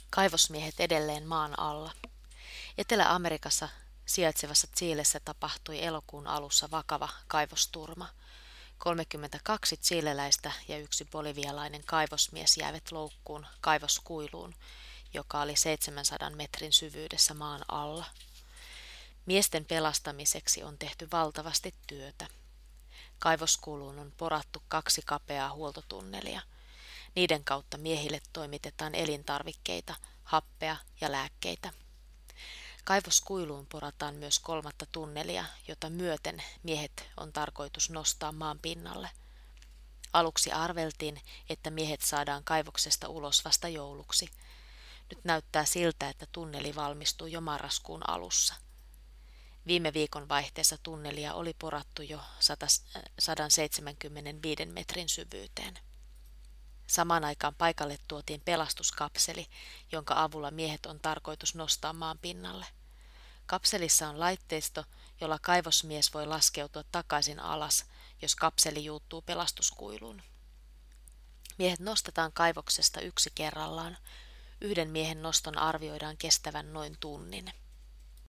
Kaivosmiehet edelleen maan alla. Etelä-Amerikassa sijaitsevassa Chilessä tapahtui elokuun alussa vakava kaivosturma. 32 chileläistä ja yksi bolivialainen kaivosmies jäivät loukkuun kaivoskuiluun, joka oli 700 metrin syvyydessä maan alla. Miesten pelastamiseksi on tehty valtavasti työtä. Kaivoskuiluun on porattu 2 kapeaa huoltotunnelia. Niiden kautta miehille toimitetaan elintarvikkeita, happea ja lääkkeitä. Kaivoskuiluun porataan myös 3. tunnelia, jota myöten miehet on tarkoitus nostaa maan pinnalle. Aluksi arveltiin, että miehet saadaan kaivoksesta ulos vasta jouluksi. Nyt näyttää siltä, että tunneli valmistuu jo marraskuun alussa. Viime viikon vaihteessa tunnelia oli porattu jo 175 metrin syvyyteen. Samaan aikaan paikalle tuotiin pelastuskapseli, jonka avulla miehet on tarkoitus nostaa maan pinnalle. Kapselissa on laitteisto, jolla kaivosmies voi laskeutua takaisin alas, jos kapseli juuttuu pelastuskuiluun. Miehet nostetaan kaivoksesta yksi kerrallaan. Yhden miehen noston arvioidaan kestävän noin tunnin.